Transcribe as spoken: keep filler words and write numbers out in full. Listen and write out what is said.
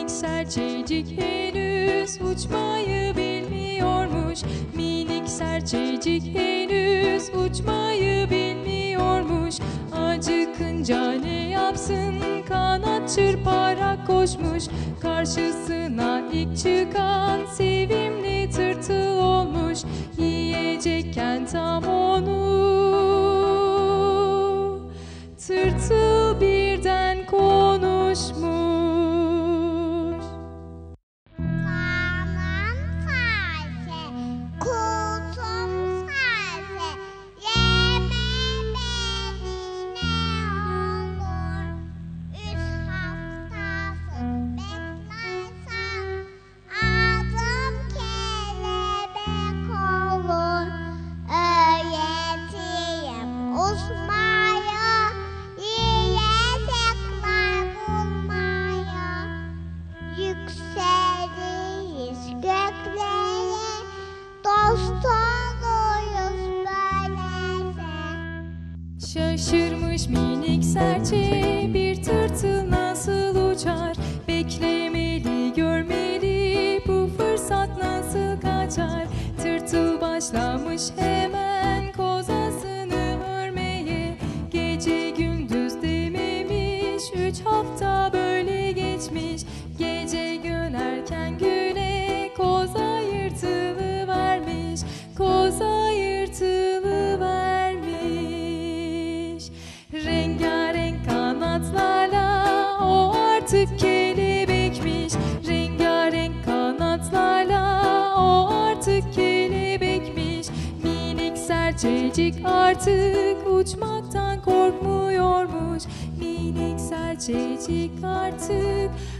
Minik serçecik henüz uçmayı bilmiyormuş. Minik serçecik henüz uçmayı bilmiyormuş. Acıkınca ne yapsın, kanat çırparak koşmuş. Karşısına ilk çıkan sevimli tırtıl olmuş. Yiyecekken tam onu tırtıl birden konuşmuş. Kanat serçe, kuzum serçe, yeme beni ne olur. Üç haftası beklersen adım kelebek olur. Öğreteyim uçmayı, yiyecekler bulmaya. Yükseliyiz göklere, dost oluruz böylece. Şaşırmış minik serçe, bir tırtıl nasıl uçar? Beklemeli, görmeli, bu fırsat nasıl kaçar? Tırtıl başlamış hemen kozasını örmeye. Gece gündüz dememiş, üç hafta böyle geçmiş. Gece gönerken güne koza yırtılıvermiş. Koza yırtılıvermiş. Rengarenk kanatlarla o artık kelebekmiş. Rengarenk kanatlarla o artık kelebekmiş. Minik serçecik artık uçmaktan korkmuyormuş. Minik serçecik artık